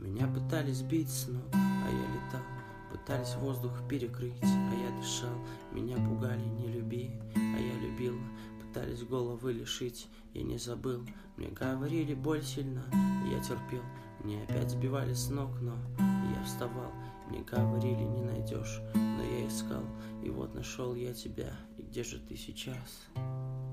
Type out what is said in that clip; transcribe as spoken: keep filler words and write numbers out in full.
Меня пытались сбить с ног, а я летал. Пытались воздух перекрыть, а я дышал. Меня пугали, не люби, а я любил. Пытались головы лишить, я не забыл. Мне говорили, боль сильна, я терпел. Мне опять сбивали с ног, но я вставал. Мне говорили, не найдешь, но я искал. И вот нашел я тебя, и где же ты сейчас?